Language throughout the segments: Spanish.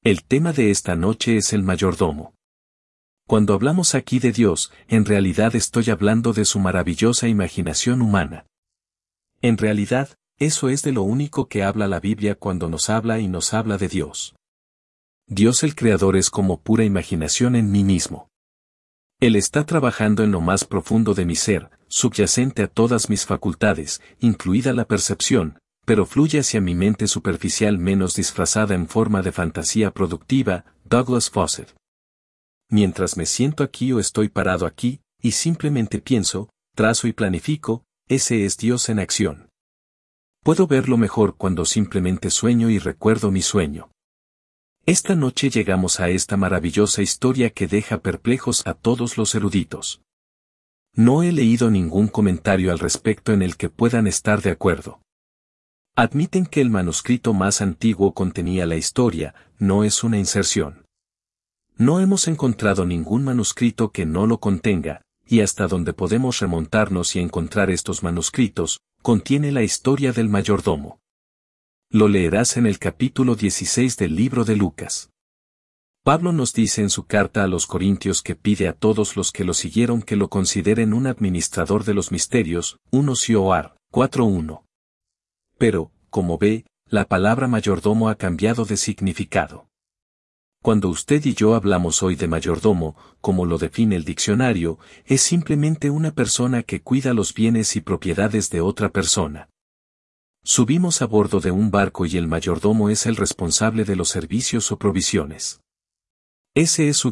El tema de esta noche es el mayordomo. Cuando hablamos aquí de Dios, en realidad estoy hablando de su maravillosa imaginación humana. En realidad, eso es de lo único que habla la Biblia cuando nos habla y nos habla de Dios. Dios el Creador es como pura imaginación en mí mismo. Él está trabajando en lo más profundo de mi ser, subyacente a todas mis facultades, incluida la percepción, pero fluye hacia mi mente superficial menos disfrazada en forma de fantasía productiva. Douglas Fawcett. Mientras me siento aquí o estoy parado aquí, y simplemente pienso, trazo y planifico, ese es Dios en acción. Puedo verlo mejor cuando simplemente sueño y recuerdo mi sueño. Esta noche llegamos a esta maravillosa historia que deja perplejos a todos los eruditos. No he leído ningún comentario al respecto en el que puedan estar de acuerdo. Admiten que el manuscrito más antiguo contenía la historia, no es una inserción. No hemos encontrado ningún manuscrito que no lo contenga, y hasta donde podemos remontarnos y encontrar estos manuscritos, contiene la historia del mayordomo. Lo leerás en el capítulo 16 del libro de Lucas. Pablo nos dice en su carta a los Corintios que pide a todos los que lo siguieron que lo consideren un administrador de los misterios, 1 Corintios 4:1. Pero, como ve, la palabra mayordomo ha cambiado de significado. Cuando usted y yo hablamos hoy de mayordomo, como lo define el diccionario, es simplemente una persona que cuida los bienes y propiedades de otra persona. Subimos a bordo de un barco y el mayordomo es el responsable de los servicios o provisiones. ¿Ese es su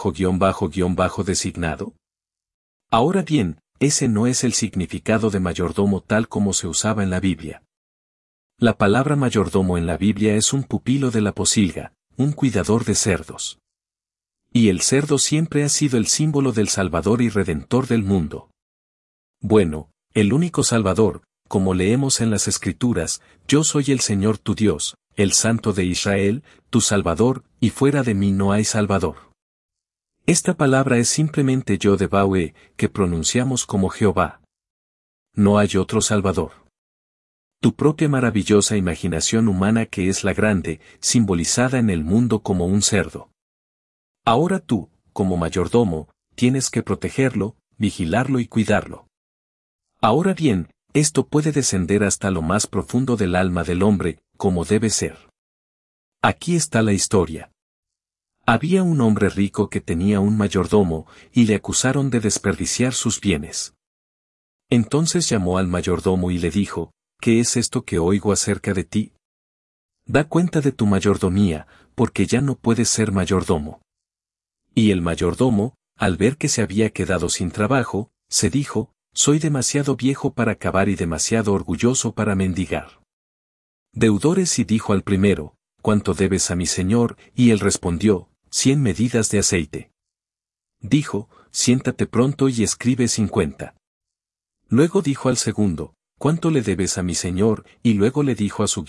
__ designado? Ahora bien, ese no es el significado de mayordomo tal como se usaba en la Biblia. La palabra mayordomo en la Biblia es un pupilo de la pocilga, un cuidador de cerdos. Y el cerdo siempre ha sido el símbolo del Salvador y Redentor del mundo. Bueno, el único Salvador, como leemos en las Escrituras, yo soy el Señor tu Dios, el Santo de Israel, tu Salvador, y fuera de mí no hay Salvador. Esta palabra es simplemente Yod-Heh, que pronunciamos como Jehová. No hay otro Salvador. Tu propia maravillosa imaginación humana que es la grande, simbolizada en el mundo como un cerdo. Ahora tú, como mayordomo, tienes que protegerlo, vigilarlo y cuidarlo. Ahora bien, esto puede descender hasta lo más profundo del alma del hombre, como debe ser. Aquí está la historia. Había un hombre rico que tenía un mayordomo, y le acusaron de desperdiciar sus bienes. Entonces llamó al mayordomo y le dijo, ¿qué es esto que oigo acerca de ti? Da cuenta de tu mayordomía, porque ya no puedes ser mayordomo. Y el mayordomo, al ver que se había quedado sin trabajo, se dijo, soy demasiado viejo para cavar y demasiado orgulloso para mendigar. Deudores y dijo al primero, ¿cuánto debes a mi señor? Y él respondió, 100 medidas de aceite. Dijo, siéntate pronto y escribe 50. Luego dijo al segundo, ¿cuánto le debes a mi señor? Y luego le dijo a su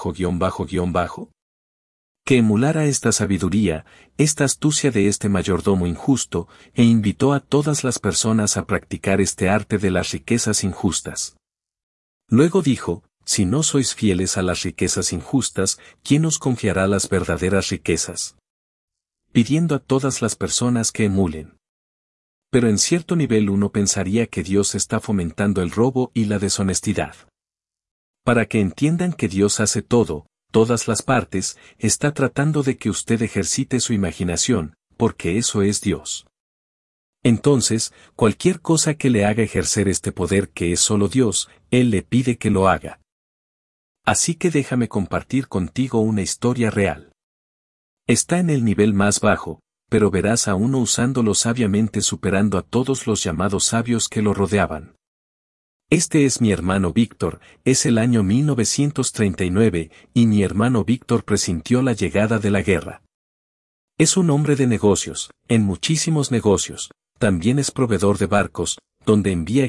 ___. Que emulara esta sabiduría, esta astucia de este mayordomo injusto, e invitó a todas las personas a practicar este arte de las riquezas injustas. Luego dijo, si no sois fieles a las riquezas injustas, ¿quién os confiará las verdaderas riquezas? Pidiendo a todas las personas que emulen. Pero en cierto nivel uno pensaría que Dios está fomentando el robo y la deshonestidad. Para que entiendan que Dios hace todo, todas las partes, está tratando de que usted ejercite su imaginación, porque eso es Dios. Entonces, cualquier cosa que le haga ejercer este poder que es solo Dios, Él le pide que lo haga. Así que déjame compartir contigo una historia real. Está en el nivel más bajo, pero verás a uno usándolo sabiamente superando a todos los llamados sabios que lo rodeaban. Este es mi hermano Víctor, es el año 1939, y mi hermano Víctor presintió la llegada de la guerra. Es un hombre de negocios, en muchísimos negocios, también es proveedor de barcos, donde envía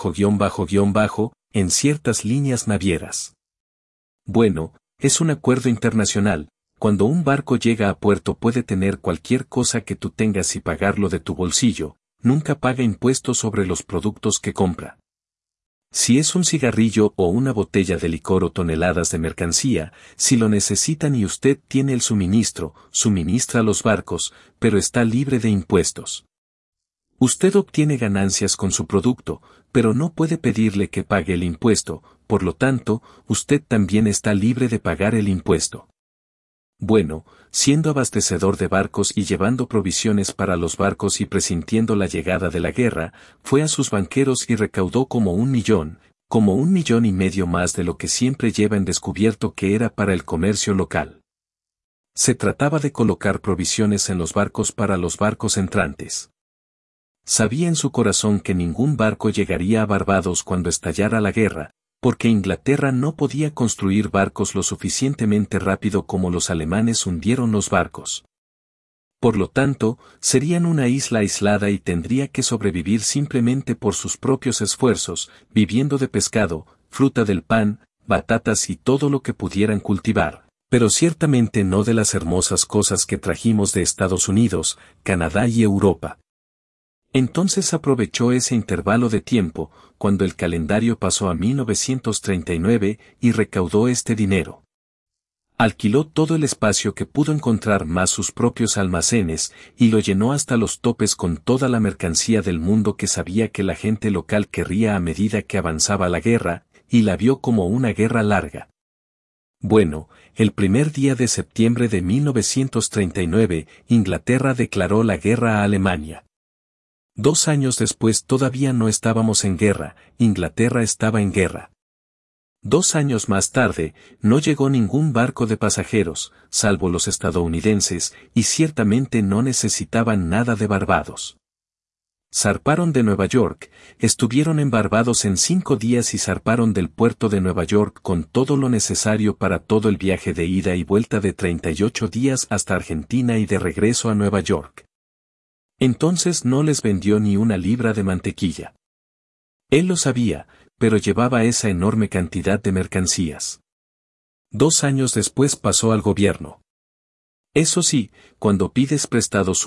___, en ciertas líneas navieras. Bueno, es un acuerdo internacional, cuando un barco llega a puerto puede tener cualquier cosa que tú tengas y pagarlo de tu bolsillo, nunca paga impuestos sobre los productos que compra. Si es un cigarrillo o una botella de licor o toneladas de mercancía, si lo necesitan y usted tiene el suministro, suministra a los barcos, pero está libre de impuestos. Usted obtiene ganancias con su producto, pero no puede pedirle que pague el impuesto, por lo tanto, usted también está libre de pagar el impuesto. Bueno, siendo abastecedor de barcos y llevando provisiones para los barcos y presintiendo la llegada de la guerra, fue a sus banqueros y recaudó como 1,5 millones más de lo que siempre lleva en descubierto que era para el comercio local. Se trataba de colocar provisiones en los barcos para los barcos entrantes. Sabía en su corazón que ningún barco llegaría a Barbados cuando estallara la guerra, porque Inglaterra no podía construir barcos lo suficientemente rápido como los alemanes hundieron los barcos. Por lo tanto, serían una isla aislada y tendría que sobrevivir simplemente por sus propios esfuerzos, viviendo de pescado, fruta del pan, batatas y todo lo que pudieran cultivar, pero ciertamente no de las hermosas cosas que trajimos de Estados Unidos, Canadá y Europa. Entonces aprovechó ese intervalo de tiempo, cuando el calendario pasó a 1939, y recaudó este dinero. Alquiló todo el espacio que pudo encontrar más sus propios almacenes, y lo llenó hasta los topes con toda la mercancía del mundo que sabía que la gente local querría a medida que avanzaba la guerra, y la vio como una guerra larga. Bueno, el primer día de septiembre de 1939, Inglaterra declaró la guerra a Alemania. 2 años después todavía no estábamos en guerra, Inglaterra estaba en guerra. 2 años más tarde, no llegó ningún barco de pasajeros, salvo los estadounidenses, y ciertamente no necesitaban nada de Barbados. Zarparon de Nueva York, estuvieron en Barbados en 5 días y zarparon del puerto de Nueva York con todo lo necesario para todo el viaje de ida y vuelta de 38 días hasta Argentina y de regreso a Nueva York. Entonces no les vendió ni una libra de mantequilla. Él lo sabía, pero llevaba esa enorme cantidad de mercancías. 2 años después pasó al gobierno. Eso sí, cuando pides prestados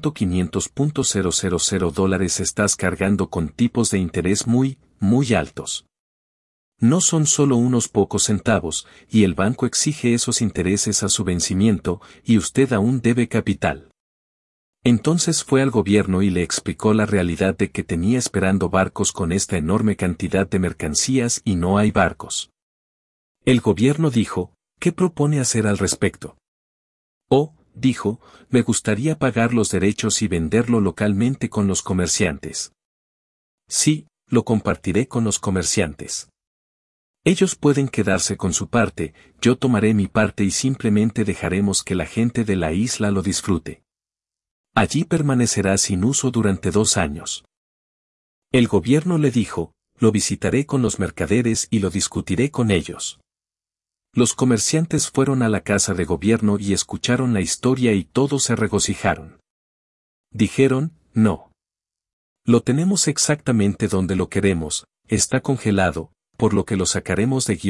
$1.500.000 estás cargando con tipos de interés muy altos. No son solo unos pocos centavos, y el banco exige esos intereses a su vencimiento, y usted aún debe capital. Entonces fue al gobierno y le explicó la realidad de que tenía esperando barcos con esta enorme cantidad de mercancías y no hay barcos. El gobierno dijo, ¿qué propone hacer al respecto? Oh, dijo, me gustaría pagar los derechos y venderlo localmente con los comerciantes. Sí, lo compartiré con los comerciantes. Ellos pueden quedarse con su parte, yo tomaré mi parte y simplemente dejaremos que la gente de la isla lo disfrute. Allí permanecerá sin uso durante 2 años. El gobierno le dijo, lo visitaré con los mercaderes y lo discutiré con ellos. Los comerciantes fueron a la casa de gobierno y escucharon la historia y todos se regocijaron. Dijeron, no. Lo tenemos exactamente donde lo queremos, está congelado, por lo que lo sacaremos de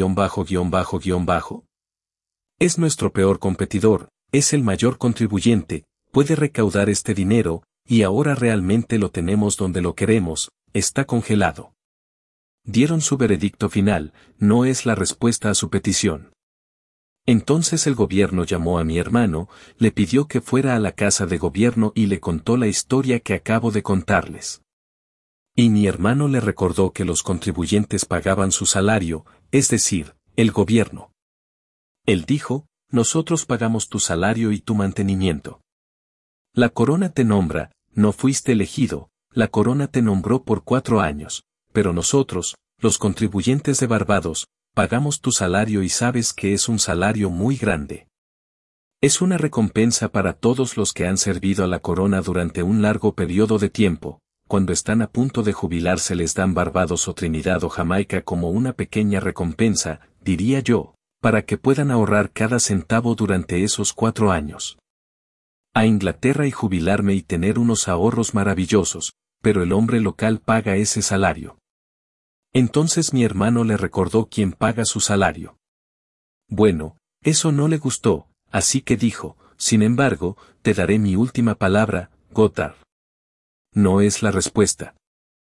___. Es nuestro peor competidor, es el mayor contribuyente, puede recaudar este dinero, y ahora realmente lo tenemos donde lo queremos, está congelado. Dieron su veredicto final, no es la respuesta a su petición. Entonces el gobierno llamó a mi hermano, le pidió que fuera a la casa de gobierno y le contó la historia que acabo de contarles. Y mi hermano le recordó que los contribuyentes pagaban su salario, es decir, el gobierno. Él dijo, nosotros pagamos tu salario y tu mantenimiento. La corona te nombra, no fuiste elegido, la corona te nombró por 4 años, pero nosotros, los contribuyentes de Barbados, pagamos tu salario y sabes que es un salario muy grande. Es una recompensa para todos los que han servido a la corona durante un largo periodo de tiempo, cuando están a punto de jubilarse les dan Barbados o Trinidad o Jamaica como una pequeña recompensa, diría yo, para que puedan ahorrar cada centavo durante esos 4 años. A Inglaterra y jubilarme y tener unos ahorros maravillosos, pero el hombre local paga ese salario. Entonces mi hermano le recordó quién paga su salario. Bueno, eso no le gustó, así que dijo, sin embargo, te daré mi última palabra, Goddard. No es la respuesta.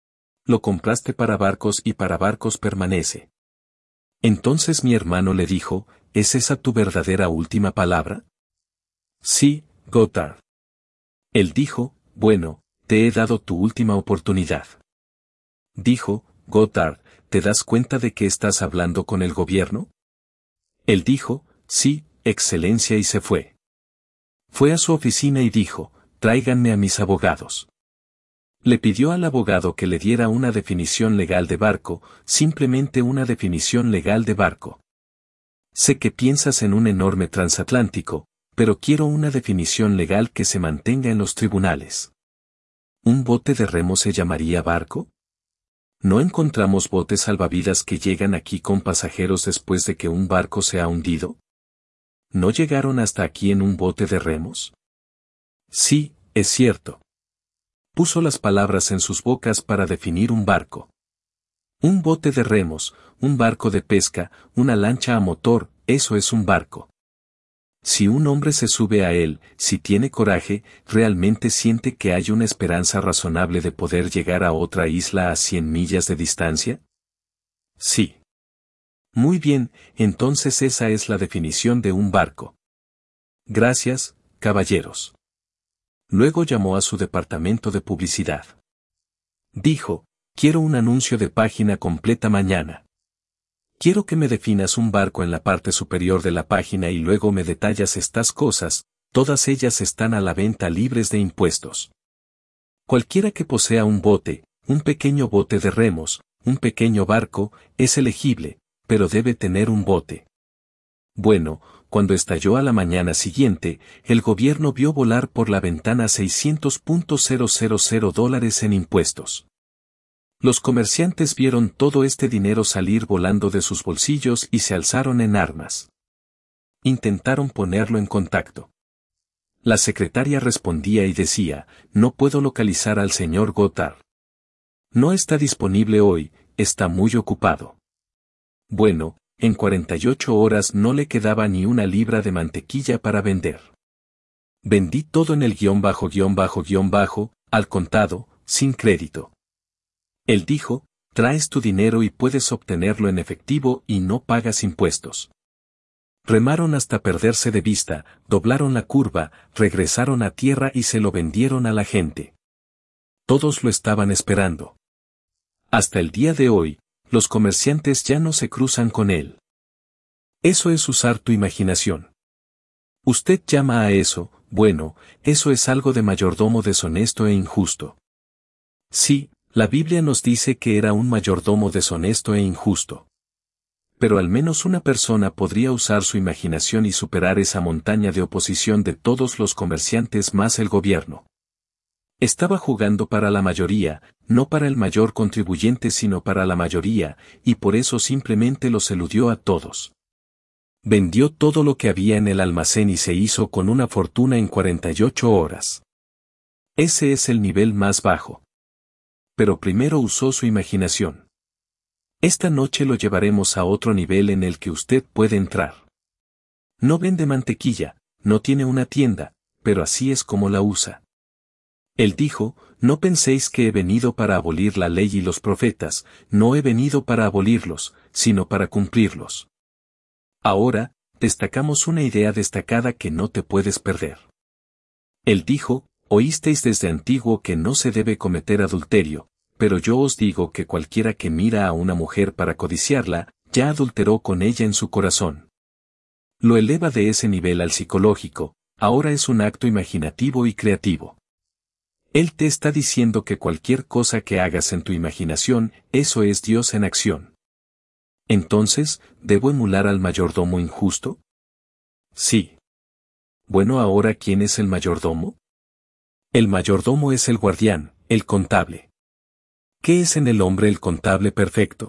Lo compraste para barcos y para barcos permanece. Entonces mi hermano le dijo, ¿es esa tu verdadera última palabra? Sí, Goddard. Él dijo, bueno, te he dado tu última oportunidad. Dijo, Goddard, ¿te das cuenta de que estás hablando con el gobierno? Él dijo, sí, Excelencia, y se fue. Fue a su oficina y dijo, tráiganme a mis abogados. Le pidió al abogado que le diera una definición legal de barco, simplemente una definición legal de barco. Sé que piensas en un enorme transatlántico, pero quiero una definición legal que se mantenga en los tribunales. ¿Un bote de remo se llamaría barco? ¿No encontramos botes salvavidas que llegan aquí con pasajeros después de que un barco se ha hundido? ¿No llegaron hasta aquí en un bote de remos? Sí, es cierto. Puso las palabras en sus bocas para definir un barco. Un bote de remos, un barco de pesca, una lancha a motor, eso es un barco. Si un hombre se sube a él, si tiene coraje, realmente siente que hay una esperanza razonable de poder llegar a otra isla a 100 millas de distancia. Sí. Muy bien, entonces esa es la definición de un barco. Gracias, caballeros. Luego llamó a su departamento de publicidad. Dijo, quiero un anuncio de página completa mañana. Quiero que me definas un barco en la parte superior de la página y luego me detallas estas cosas, todas ellas están a la venta libres de impuestos. Cualquiera que posea un bote, un pequeño bote de remos, un pequeño barco, es elegible, pero debe tener un bote. Bueno, cuando estalló a la mañana siguiente, el gobierno vio volar por la ventana $600,000 en impuestos. Los comerciantes vieron todo este dinero salir volando de sus bolsillos y se alzaron en armas. Intentaron ponerlo en contacto. La secretaria respondía y decía, no puedo localizar al señor Goddard. No está disponible hoy, está muy ocupado. Bueno, en 48 horas no le quedaba ni una libra de mantequilla para vender. Vendí todo en el ___, al contado, sin crédito. Él dijo, traes tu dinero y puedes obtenerlo en efectivo y no pagas impuestos. Remaron hasta perderse de vista, doblaron la curva, regresaron a tierra y se lo vendieron a la gente. Todos lo estaban esperando. Hasta el día de hoy, los comerciantes ya no se cruzan con él. Eso es usar tu imaginación. Usted llama a eso, bueno, eso es algo de mayordomo deshonesto e injusto. Sí, la Biblia nos dice que era un mayordomo deshonesto e injusto. Pero al menos una persona podría usar su imaginación y superar esa montaña de oposición de todos los comerciantes más el gobierno. Estaba jugando para la mayoría, no para el mayor contribuyente sino para la mayoría, y por eso simplemente los eludió a todos. Vendió todo lo que había en el almacén y se hizo con una fortuna en 48 horas. Ese es el nivel más bajo. Pero primero usó su imaginación. Esta noche lo llevaremos a otro nivel en el que usted puede entrar. No vende mantequilla, no tiene una tienda, pero así es como la usa. Él dijo, no penséis que he venido para abolir la ley y los profetas, no he venido para abolirlos, sino para cumplirlos. Ahora, destacamos una idea destacada que no te puedes perder. Él dijo, oísteis desde antiguo que no se debe cometer adulterio, pero yo os digo que cualquiera que mira a una mujer para codiciarla, ya adulteró con ella en su corazón. Lo eleva de ese nivel al psicológico, ahora es un acto imaginativo y creativo. Él te está diciendo que cualquier cosa que hagas en tu imaginación, eso es Dios en acción. Entonces, ¿debo emular al mayordomo injusto? Sí. Bueno, ahora, ¿quién es el mayordomo? El mayordomo es el guardián, el contable. ¿Qué es en el hombre el contable perfecto?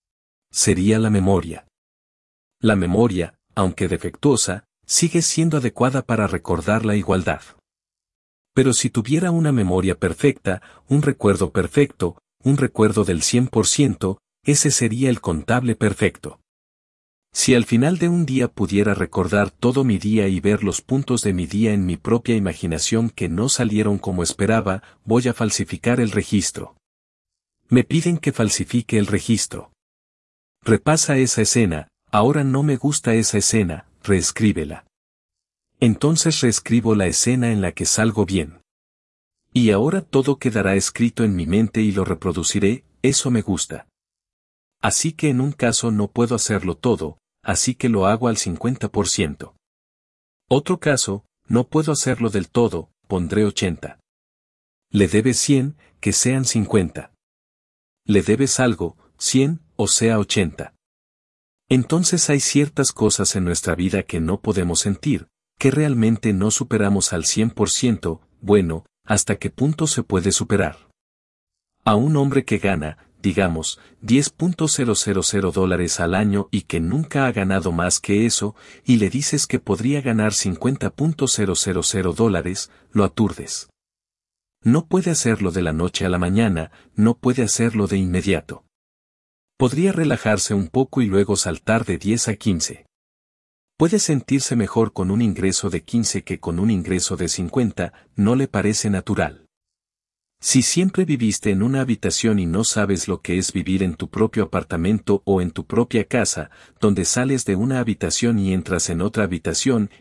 Sería la memoria. La memoria, aunque defectuosa, sigue siendo adecuada para recordar la igualdad. Pero si tuviera una memoria perfecta, un recuerdo perfecto, un recuerdo del 100%, ese sería el contable perfecto. Si al final de un día pudiera recordar todo mi día y ver los puntos de mi día en mi propia imaginación que no salieron como esperaba, voy a falsificar el registro. Me piden que falsifique el registro. Repasa esa escena, ahora no me gusta esa escena, reescríbela. Entonces reescribo la escena en la que salgo bien. Y ahora todo quedará escrito en mi mente y lo reproduciré, eso me gusta. Así que en un caso no puedo hacerlo todo, así que lo hago al 50%. Otro caso, no puedo hacerlo del todo, pondré 80. Le debes 100, que sean 50. Le debes algo, 100, o sea 80. Entonces hay ciertas cosas en nuestra vida que no podemos sentir, que realmente no superamos al 100%, bueno, ¿hasta qué punto se puede superar? A un hombre que gana, digamos, $10,000 al año y que nunca ha ganado más que eso, y le dices que podría ganar $50,000, lo aturdes. No puede hacerlo de la noche a la mañana, no puede hacerlo de inmediato. Podría relajarse un poco y luego saltar de 10 a 15. Puede sentirse mejor con un ingreso de 15 que con un ingreso de 50, ¿no le parece natural? Si siempre viviste en una habitación y no sabes lo que es vivir en tu propio apartamento o en tu propia casa, donde sales de una habitación y entras en otra habitación,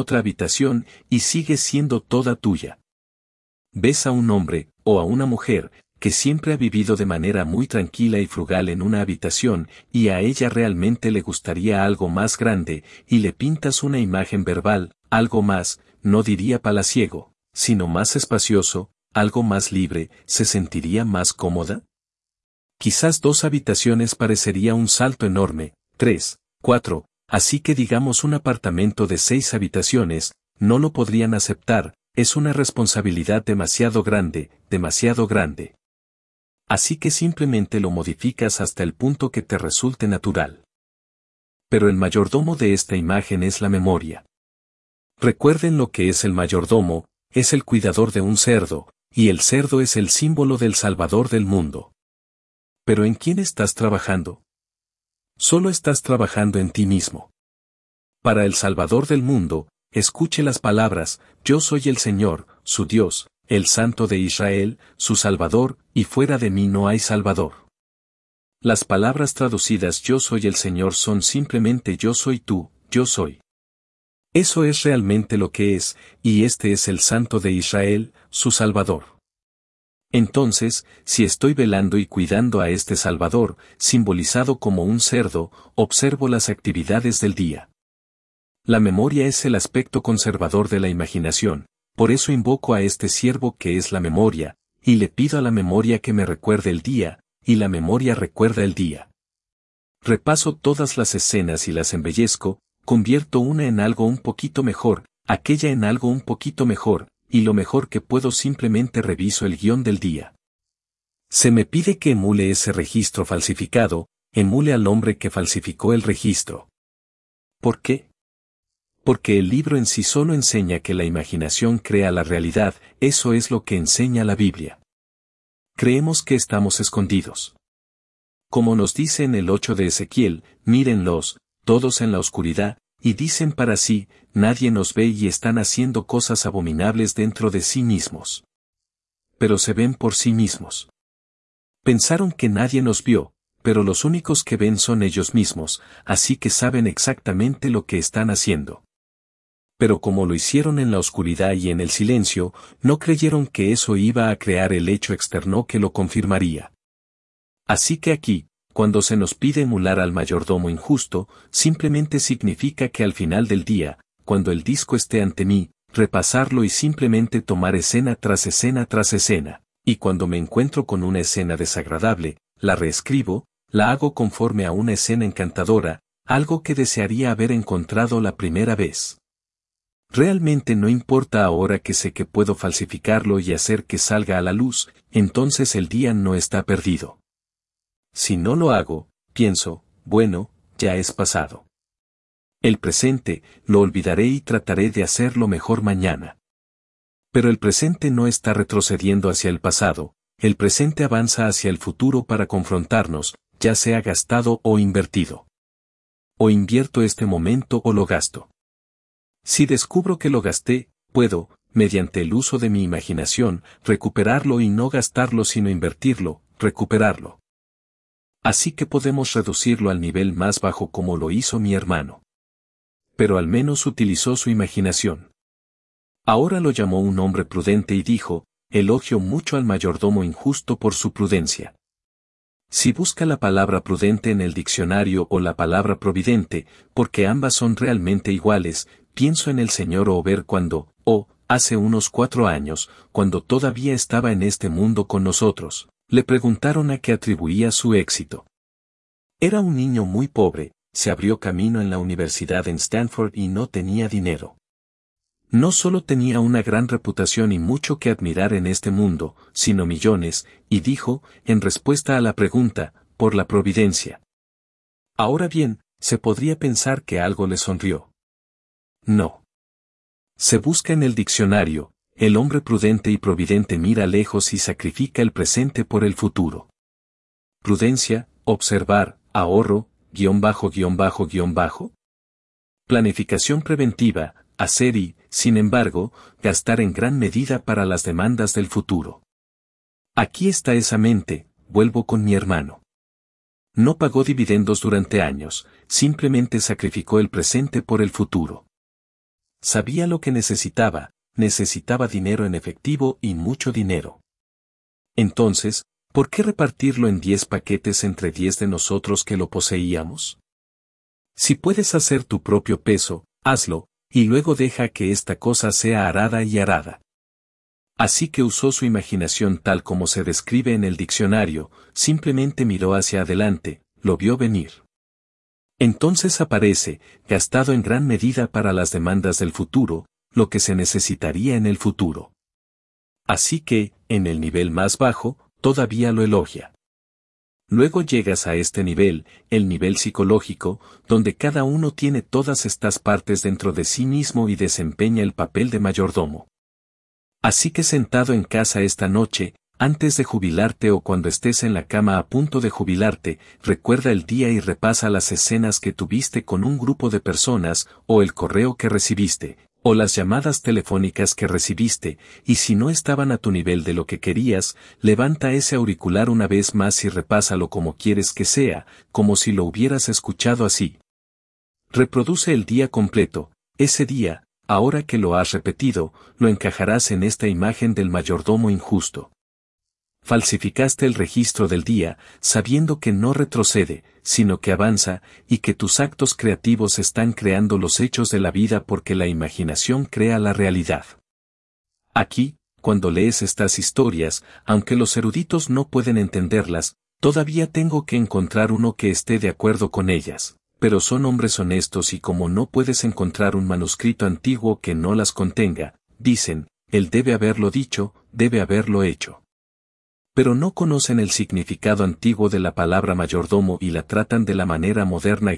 y sigues siendo toda tuya. Ves a un hombre, o a una mujer, que siempre ha vivido de manera muy tranquila y frugal en una habitación, y a ella realmente le gustaría algo más grande, y le pintas una imagen verbal, algo más, no diría palaciego, sino más espacioso, algo más libre, ¿se sentiría más cómoda? Quizás 2 habitaciones parecería un salto enorme, 3, 4, así que digamos un apartamento de 6 habitaciones, no lo podrían aceptar, es una responsabilidad demasiado grande, demasiado grande. Así que simplemente lo modificas hasta el punto que te resulte natural. Pero el mayordomo de esta imagen es la memoria. Recuerden lo que es el mayordomo, es el cuidador de un cerdo, y el cerdo es el símbolo del Salvador del mundo. ¿Pero en quién estás trabajando? Solo estás trabajando en ti mismo. Para el Salvador del mundo, escuche las palabras, yo soy el Señor, su Dios, el Santo de Israel, su Salvador, y fuera de mí no hay Salvador. Las palabras traducidas yo soy el Señor son simplemente yo soy tú, yo soy. Eso es realmente lo que es, y este es el Santo de Israel, su Salvador. Entonces, si estoy velando y cuidando a este Salvador, simbolizado como un cerdo, observo las actividades del día. La memoria es el aspecto conservador de la imaginación, por eso invoco a este siervo que es la memoria, y le pido a la memoria que me recuerde el día, y la memoria recuerda el día. Repaso todas las escenas y las embellezco, convierto una en algo un poquito mejor, aquella en algo un poquito mejor, y lo mejor que puedo simplemente reviso el guión del día. Se me pide que emule ese registro falsificado, emule al hombre que falsificó el registro. ¿Por qué? Porque el libro en sí solo enseña que la imaginación crea la realidad, eso es lo que enseña la Biblia. Creemos que estamos escondidos. Como nos dice en el 8 de Ezequiel, mírenlos, todos en la oscuridad, y dicen para sí, nadie nos ve y están haciendo cosas abominables dentro de sí mismos. Pero se ven por sí mismos. Pensaron que nadie nos vio, pero los únicos que ven son ellos mismos, así que saben exactamente lo que están haciendo. Pero como lo hicieron en la oscuridad y en el silencio, no creyeron que eso iba a crear el hecho externo que lo confirmaría. Así que aquí, cuando se nos pide emular al mayordomo injusto, simplemente significa que al final del día, cuando el disco esté ante mí, repasarlo y simplemente tomar escena tras escena tras escena, y cuando me encuentro con una escena desagradable, la reescribo, la hago conforme a una escena encantadora, algo que desearía haber encontrado la primera vez. Realmente no importa ahora que sé que puedo falsificarlo y hacer que salga a la luz, entonces el día no está perdido. Si no lo hago, pienso, bueno, ya es pasado. El presente, lo olvidaré y trataré de hacerlo mejor mañana. Pero el presente no está retrocediendo hacia el pasado, el presente avanza hacia el futuro para confrontarnos, ya sea gastado o invertido. O invierto este momento o lo gasto. Si descubro que lo gasté, puedo, mediante el uso de mi imaginación, recuperarlo y no gastarlo sino invertirlo, recuperarlo. Así que podemos reducirlo al nivel más bajo como lo hizo mi hermano. Pero al menos utilizó su imaginación. Ahora lo llamó un hombre prudente y dijo, elogio mucho al mayordomo injusto por su prudencia. Si busca la palabra prudente en el diccionario o la palabra providente, porque ambas son realmente iguales, pienso en el señor Ober cuando, hace unos 4 años, cuando todavía estaba en este mundo con nosotros, le preguntaron a qué atribuía su éxito. Era un niño muy pobre, se abrió camino en la universidad en Stanford y no tenía dinero. No solo tenía una gran reputación y mucho que admirar en este mundo, sino millones, y dijo, en respuesta a la pregunta, por la providencia. Ahora bien, se podría pensar que algo le sonrió. No. Se busca en el diccionario, el hombre prudente y providente mira lejos y sacrifica el presente por el futuro. Prudencia, observar, ahorro, ___. Planificación preventiva, hacer y, sin embargo, gastar en gran medida para las demandas del futuro. Aquí está esa mente, vuelvo con mi hermano. No pagó dividendos durante años, simplemente sacrificó el presente por el futuro. Sabía lo que necesitaba dinero en efectivo y mucho dinero. Entonces, ¿por qué repartirlo en 10 paquetes entre 10 de nosotros que lo poseíamos? Si puedes hacer tu propio peso, hazlo, y luego deja que esta cosa sea arada y arada. Así que usó su imaginación tal como se describe en el diccionario, simplemente miró hacia adelante, lo vio venir. Entonces aparece, gastado en gran medida para las demandas del futuro, lo que se necesitaría en el futuro. Así que, en el nivel más bajo, todavía lo elogia. Luego llegas a este nivel, el nivel psicológico, donde cada uno tiene todas estas partes dentro de sí mismo y desempeña el papel de mayordomo. Así que sentado en casa esta noche, antes de jubilarte o cuando estés en la cama a punto de jubilarte, recuerda el día y repasa las escenas que tuviste con un grupo de personas, o el correo que recibiste, o las llamadas telefónicas que recibiste, y si no estaban a tu nivel de lo que querías, levanta ese auricular una vez más y repásalo como quieres que sea, como si lo hubieras escuchado así. Reproduce el día completo, ese día, ahora que lo has repetido, lo encajarás en esta imagen del mayordomo injusto. Falsificaste el registro del día, sabiendo que no retrocede, sino que avanza, y que tus actos creativos están creando los hechos de la vida porque la imaginación crea la realidad. Aquí, cuando lees estas historias, aunque los eruditos no pueden entenderlas, todavía tengo que encontrar uno que esté de acuerdo con ellas, pero son hombres honestos y como no puedes encontrar un manuscrito antiguo que no las contenga, dicen, él debe haberlo dicho, debe haberlo hecho. Pero no conocen el significado antiguo de la palabra mayordomo y la tratan de la manera moderna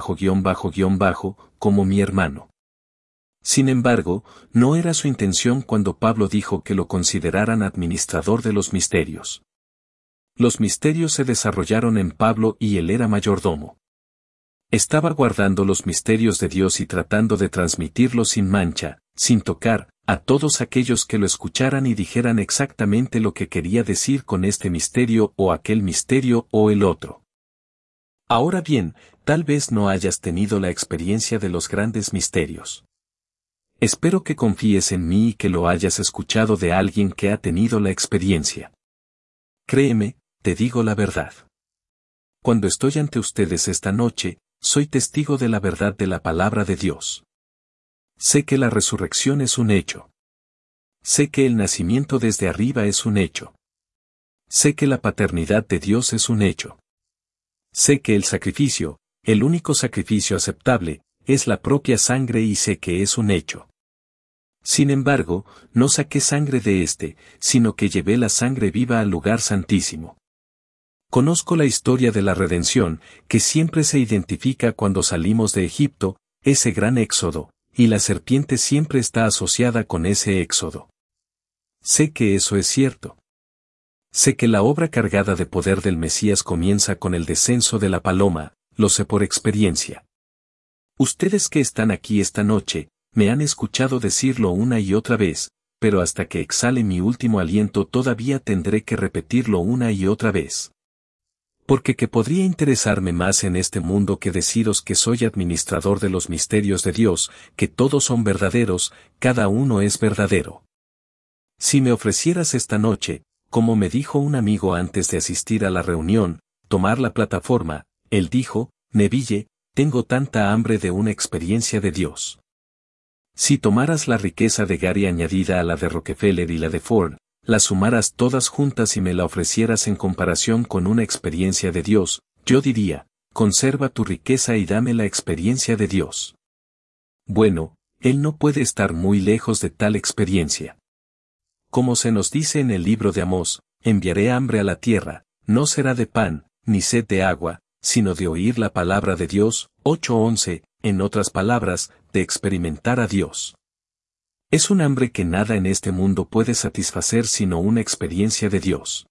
___, como mi hermano. Sin embargo, no era su intención cuando Pablo dijo que lo consideraran administrador de los misterios. Los misterios se desarrollaron en Pablo y él era mayordomo. Estaba guardando los misterios de Dios y tratando de transmitirlos sin mancha, sin tocar, a todos aquellos que lo escucharan y dijeran exactamente lo que quería decir con este misterio o aquel misterio o el otro. Ahora bien, tal vez no hayas tenido la experiencia de los grandes misterios. Espero que confíes en mí y que lo hayas escuchado de alguien que ha tenido la experiencia. Créeme, te digo la verdad. Cuando estoy ante ustedes esta noche, soy testigo de la verdad de la palabra de Dios. Sé que la resurrección es un hecho. Sé que el nacimiento desde arriba es un hecho. Sé que la paternidad de Dios es un hecho. Sé que el sacrificio, el único sacrificio aceptable, es la propia sangre y sé que es un hecho. Sin embargo, no saqué sangre de sino que llevé la sangre viva al lugar santísimo. Conozco la historia de la redención, que siempre se identifica cuando salimos de Egipto, ese gran éxodo, y la serpiente siempre está asociada con ese éxodo. Sé que eso es cierto. Sé que la obra cargada de poder del Mesías comienza con el descenso de la paloma, lo sé por experiencia. Ustedes que están aquí esta noche, me han escuchado decirlo una y otra vez, pero hasta que exhale mi último aliento todavía tendré que repetirlo una y otra vez. Porque que podría interesarme más en este mundo que deciros que soy administrador de los misterios de Dios, que todos son verdaderos, cada uno es verdadero. Si me ofrecieras esta noche, como me dijo un amigo antes de asistir a la reunión, tomar la plataforma, él dijo, Neville, tengo tanta hambre de una experiencia de Dios. Si tomaras la riqueza de Gary añadida a la de Rockefeller y la de Ford, las sumaras todas juntas y me la ofrecieras en comparación con una experiencia de Dios, yo diría, conserva tu riqueza y dame la experiencia de Dios. Bueno, él no puede estar muy lejos de tal experiencia. Como se nos dice en el libro de Amós, enviaré hambre a la tierra, no será de pan, ni sed de agua, sino de oír la palabra de Dios, 8:11, en otras palabras, de experimentar a Dios. Es un hambre que nada en este mundo puede satisfacer sino una experiencia de Dios.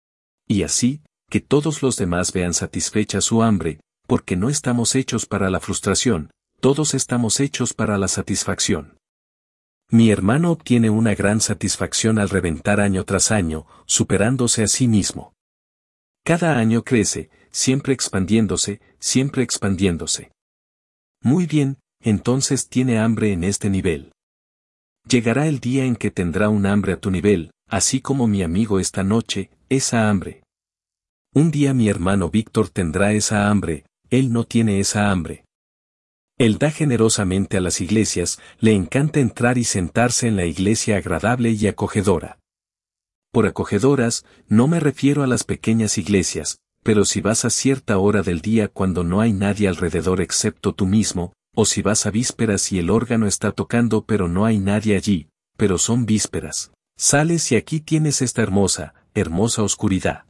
Y así, que todos los demás vean satisfecha su hambre, porque no estamos hechos para la frustración, todos estamos hechos para la satisfacción. Mi hermano obtiene una gran satisfacción al reventar año tras año, superándose a sí mismo. Cada año crece, siempre expandiéndose, siempre expandiéndose. Muy bien, entonces tiene hambre en este nivel. Llegará el día en que tendrá un hambre a tu nivel, así como mi amigo esta noche, esa hambre. Un día mi hermano Víctor tendrá esa hambre, él no tiene esa hambre. Él da generosamente a las iglesias, le encanta entrar y sentarse en la iglesia agradable y acogedora. Por acogedoras, no me refiero a las pequeñas iglesias, pero si vas a cierta hora del día cuando no hay nadie alrededor excepto tú mismo, o si vas a vísperas y el órgano está tocando pero no hay nadie allí, pero son vísperas, sales y aquí tienes esta hermosa, hermosa oscuridad.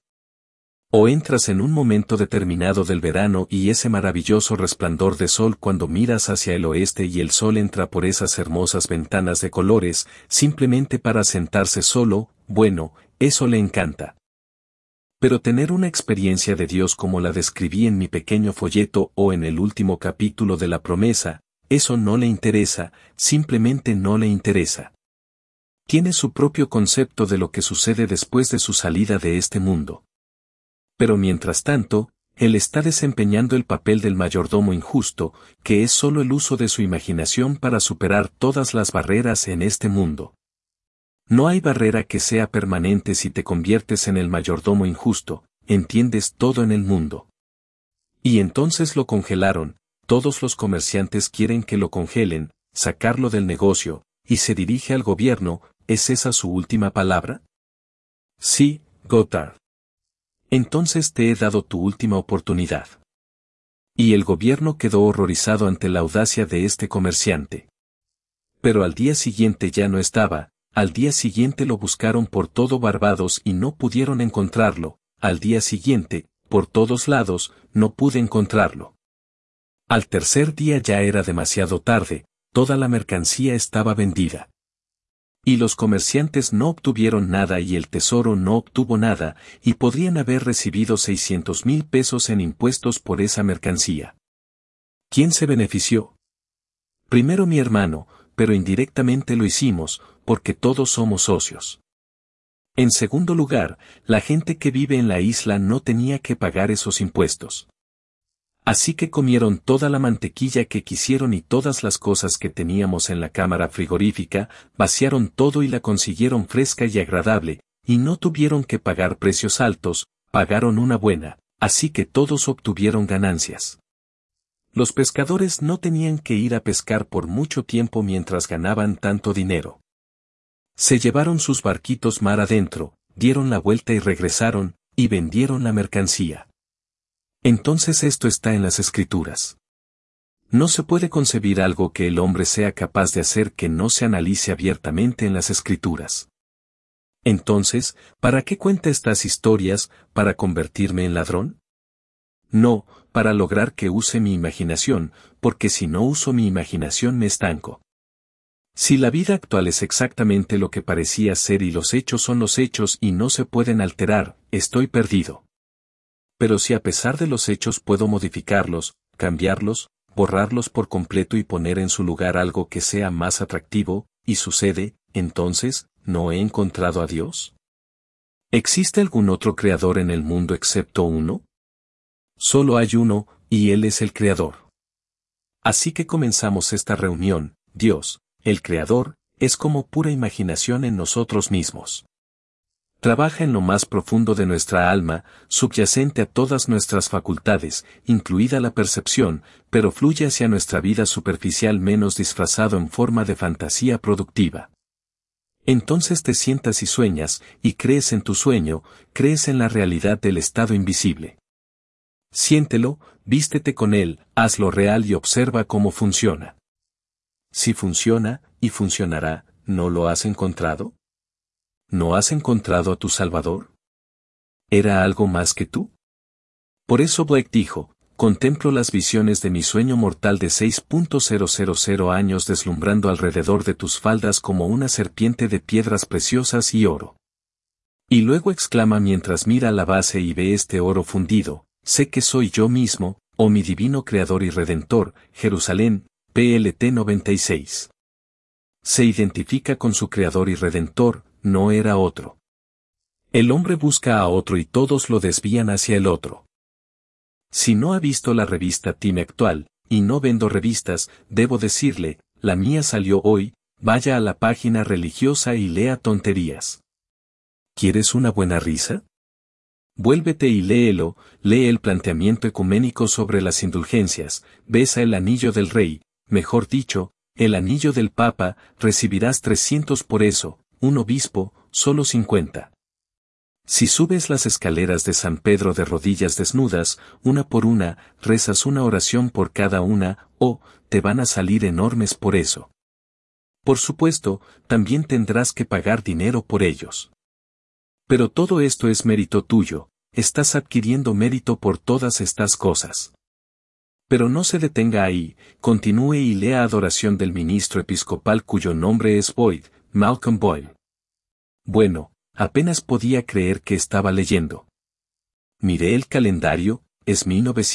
O entras en un momento determinado del verano y ese maravilloso resplandor de sol cuando miras hacia el oeste y el sol entra por esas hermosas ventanas de colores, simplemente para sentarse solo, bueno, eso le encanta. Pero tener una experiencia de Dios como la describí en mi pequeño folleto o en el último capítulo de La Promesa, eso no le interesa, simplemente no le interesa. Tiene su propio concepto de lo que sucede después de su salida de este mundo. Pero mientras tanto, él está desempeñando el papel del mayordomo injusto, que es solo el uso de su imaginación para superar todas las barreras en este mundo. No hay barrera que sea permanente si te conviertes en el mayordomo injusto, entiendes todo en el mundo. Y entonces lo congelaron, todos los comerciantes quieren que lo congelen, sacarlo del negocio, y se dirige al gobierno, ¿es esa su última palabra? Sí, Goddard. Entonces te he dado tu última oportunidad. Y el gobierno quedó horrorizado ante la audacia de este comerciante. Pero al día siguiente ya no estaba, al día siguiente lo buscaron por todo Barbados y no pudieron encontrarlo, al día siguiente, por todos lados, no pude encontrarlo. Al tercer día ya era demasiado tarde, toda la mercancía estaba vendida. Y los comerciantes no obtuvieron nada y el tesoro no obtuvo nada, y podrían haber recibido 600,000 pesos en impuestos por esa mercancía. ¿Quién se benefició? Primero mi hermano, pero indirectamente lo hicimos, porque todos somos socios. En segundo lugar, la gente que vive en la isla no tenía que pagar esos impuestos. Así que comieron toda la mantequilla que quisieron y todas las cosas que teníamos en la cámara frigorífica, vaciaron todo y la consiguieron fresca y agradable, y no tuvieron que pagar precios altos, pagaron una buena, así que todos obtuvieron ganancias. Los pescadores no tenían que ir a pescar por mucho tiempo mientras ganaban tanto dinero. Se llevaron sus barquitos mar adentro, dieron la vuelta y regresaron, y vendieron la mercancía. Entonces esto está en las Escrituras. No se puede concebir algo que el hombre sea capaz de hacer que no se analice abiertamente en las Escrituras. Entonces, ¿para qué cuenta estas historias? ¿Para convertirme en ladrón? No, para lograr que use mi imaginación, porque si no uso mi imaginación me estanco. Si la vida actual es exactamente lo que parecía ser y los hechos son los hechos y no se pueden alterar, estoy perdido. Pero si a pesar de los hechos puedo modificarlos, cambiarlos, borrarlos por completo y poner en su lugar algo que sea más atractivo, y sucede, entonces, ¿no he encontrado a Dios? ¿Existe algún otro creador en el mundo excepto uno? Solo hay uno, y Él es el creador. Así que comenzamos esta reunión. Dios, el creador, es como pura imaginación en nosotros mismos. Trabaja en lo más profundo de nuestra alma, subyacente a todas nuestras facultades, incluida la percepción, pero fluye hacia nuestra vida superficial menos disfrazado en forma de fantasía productiva. Entonces te sientas y sueñas, y crees en tu sueño, crees en la realidad del estado invisible. Siéntelo, vístete con él, hazlo real y observa cómo funciona. Si funciona, y funcionará, ¿no lo has encontrado? ¿No has encontrado a tu Salvador? ¿Era algo más que tú? Por eso Blake dijo, contemplo las visiones de mi sueño mortal de 6.000 años deslumbrando alrededor de tus faldas como una serpiente de piedras preciosas y oro. Y luego exclama mientras mira la base y ve este oro fundido, sé que soy yo mismo, oh mi divino Creador y Redentor, Jerusalén, PLT 96. Se identifica con su Creador y Redentor, no era otro. El hombre busca a otro y todos lo desvían hacia el otro. Si no ha visto la revista Time actual, y no vendo revistas, debo decirle, la mía salió hoy, vaya a la página religiosa y lea tonterías. ¿Quieres una buena risa? Vuélvete y léelo, lee el planteamiento ecuménico sobre las indulgencias, besa el anillo del rey, mejor dicho, el anillo del papa, recibirás 300 por eso, un obispo, solo 50. Si subes las escaleras de San Pedro de rodillas desnudas, una por una, rezas una oración por cada una, te van a salir enormes por eso. Por supuesto, también tendrás que pagar dinero por ellos. Pero todo esto es mérito tuyo, estás adquiriendo mérito por todas estas cosas. Pero no se detenga ahí, continúe y lea Adoración del ministro episcopal cuyo nombre es Boyd, Malcolm Boyle. Bueno, apenas podía creer que estaba leyendo. Miré el calendario, ¿es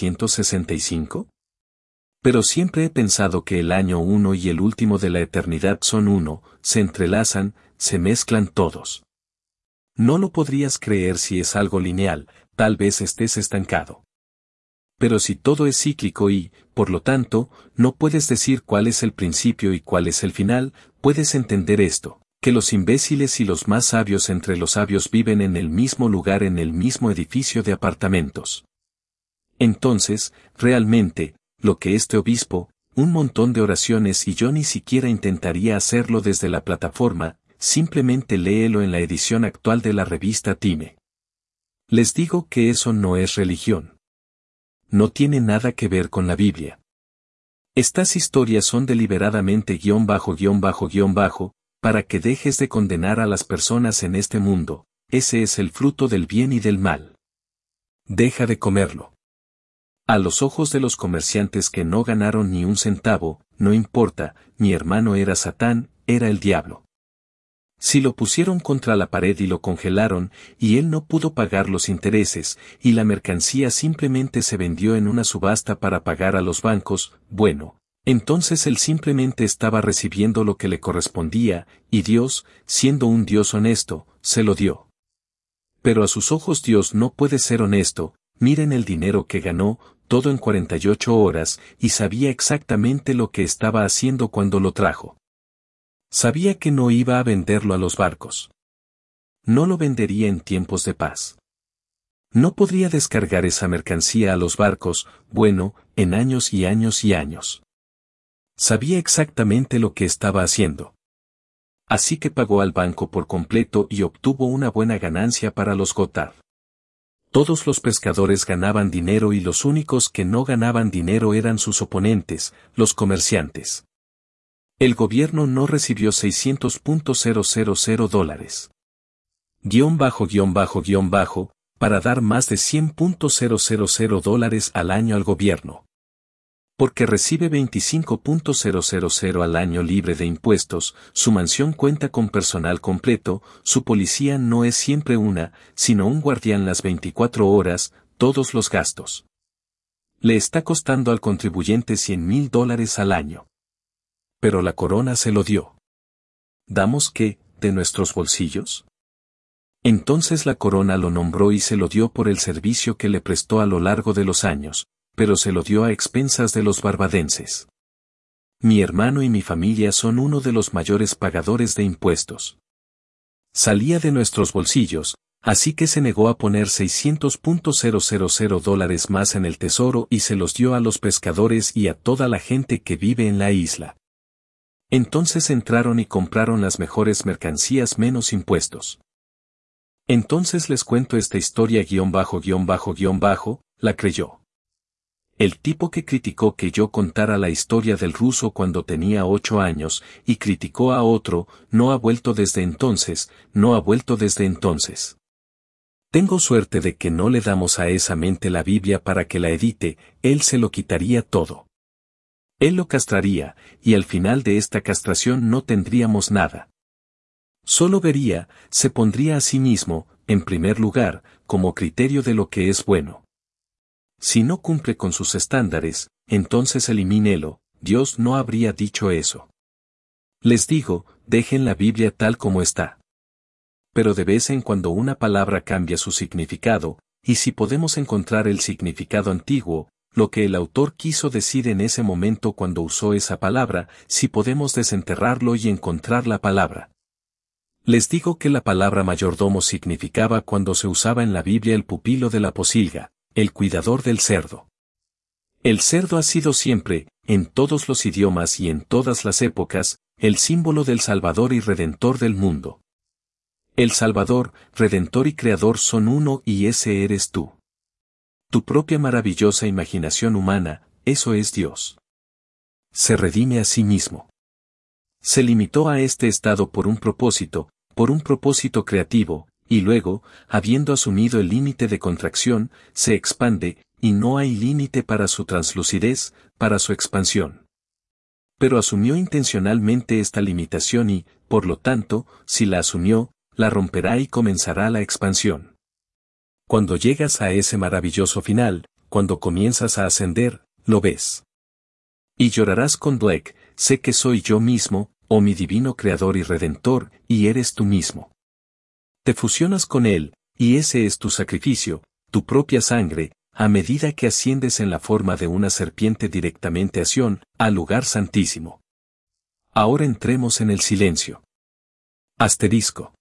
1965? Pero siempre he pensado que el año 1 y el último de la eternidad son uno, se entrelazan, se mezclan todos. No lo podrías creer si es algo lineal, tal vez estés estancado. Pero si todo es cíclico y, por lo tanto, no puedes decir cuál es el principio y cuál es el final, puedes entender esto, que los imbéciles y los más sabios entre los sabios viven en el mismo lugar en el mismo edificio de apartamentos. Entonces, realmente, lo que este obispo, un montón de oraciones y yo ni siquiera intentaría hacerlo desde la plataforma, simplemente léelo en la edición actual de la revista Time. Les digo que eso no es religión. No tiene nada que ver con la Biblia. Estas historias son deliberadamente ___, para que dejes de condenar a las personas en este mundo, ese es el fruto del bien y del mal. Deja de comerlo. A los ojos de los comerciantes que no ganaron ni un centavo, no importa, mi hermano era Satán, era el diablo. Si lo pusieron contra la pared y lo congelaron, y él no pudo pagar los intereses, y la mercancía simplemente se vendió en una subasta para pagar a los bancos, bueno, entonces él simplemente estaba recibiendo lo que le correspondía, y Dios, siendo un Dios honesto, se lo dio. Pero a sus ojos Dios no puede ser honesto, miren el dinero que ganó, todo en 48 horas, y sabía exactamente lo que estaba haciendo cuando lo trajo. Sabía que no iba a venderlo a los barcos. No lo vendería en tiempos de paz. No podría descargar esa mercancía a los barcos, bueno, en años y años y años. Sabía exactamente lo que estaba haciendo. Así que pagó al banco por completo y obtuvo una buena ganancia para los Gotthard. Todos los pescadores ganaban dinero y los únicos que no ganaban dinero eran sus oponentes, los comerciantes. El gobierno no recibió $600.000. Para dar más de $100.000 al año al gobierno. Porque recibe $25.000 al año libre de impuestos, su mansión cuenta con personal completo, su policía no es siempre una, sino un guardián las 24 horas, todos los gastos. Le está costando al contribuyente $100.000 al año. Pero la corona se lo dio. ¿Damos qué, de nuestros bolsillos? Entonces la corona lo nombró y se lo dio por el servicio que le prestó a lo largo de los años, pero se lo dio a expensas de los barbadenses. Mi hermano y mi familia son uno de los mayores pagadores de impuestos. Salía de nuestros bolsillos, así que se negó a poner $600,000 más en el tesoro y se los dio a los pescadores y a toda la gente que vive en la isla. Entonces entraron y compraron las mejores mercancías menos impuestos. Entonces les cuento esta historia ____, la creyó. El tipo que criticó que yo contara la historia del ruso cuando tenía 8 años, y criticó a otro, no ha vuelto desde entonces, Tengo suerte de que no le damos a esa mente la Biblia para que la edite, él se lo quitaría todo. Él lo castraría, y al final de esta castración no tendríamos nada. Solo vería, se pondría a sí mismo, en primer lugar, como criterio de lo que es bueno. Si no cumple con sus estándares, entonces elimínelo, Dios no habría dicho eso. Les digo, dejen la Biblia tal como está. Pero de vez en cuando una palabra cambia su significado, y si podemos encontrar el significado antiguo, lo que el autor quiso decir en ese momento cuando usó esa palabra, si podemos desenterrarlo y encontrar la palabra. Les digo que la palabra mayordomo significaba cuando se usaba en la Biblia el pupilo de la pocilga, el cuidador del cerdo. El cerdo ha sido siempre, en todos los idiomas y en todas las épocas, el símbolo del Salvador y Redentor del mundo. El Salvador, Redentor y Creador son uno y ese eres tú. Tu propia maravillosa imaginación humana, eso es Dios. Se redime a sí mismo. Se limitó a este estado por un propósito creativo, y luego, habiendo asumido el límite de contracción, se expande, y no hay límite para su translucidez, para su expansión. Pero asumió intencionalmente esta limitación y, por lo tanto, si la asumió, la romperá y comenzará la expansión. Cuando llegas a ese maravilloso final, cuando comienzas a ascender, lo ves. Y llorarás con Dweck, sé que soy yo mismo, oh mi divino Creador y Redentor, y eres tú mismo. Te fusionas con Él, y ese es tu sacrificio, tu propia sangre, a medida que asciendes en la forma de una serpiente directamente a Sión, al lugar santísimo. Ahora entremos en el silencio. Asterisco.